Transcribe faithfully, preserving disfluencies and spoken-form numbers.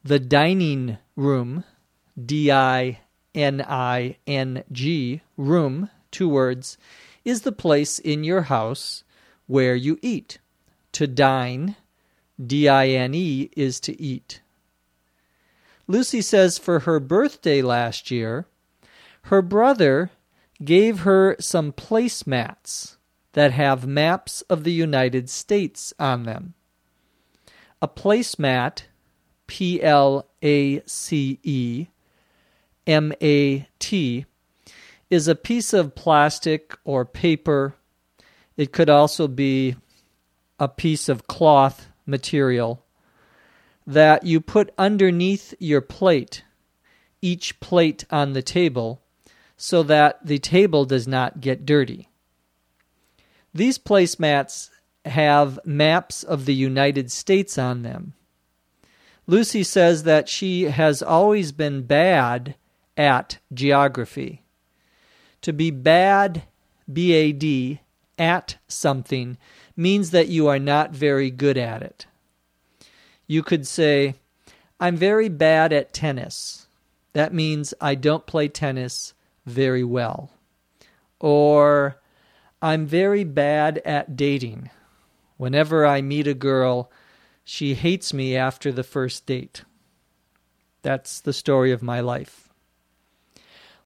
The dining room, D I N I N G, room, two words, is the place in your house where you eat. To dine, D I N E, is to eat. Lucy says for her birthday last year, her brother gave her some placemats that have maps of the United States on them. A placemat, P L A C E M A T, is a piece of plastic or paper. It could also be a piece of cloth material that you put underneath your plate, each plate on the table, so that the table does not get dirty. These placemats have maps of the United States on them. Lucy says that she has always been bad at geography. To be bad, B A D, at something means that you are not very good at it. You could say, I'm very bad at tennis. That means I don't play tennis very well. Or, I'm very bad at dating. Whenever I meet a girl, she hates me after the first date. That's the story of my life.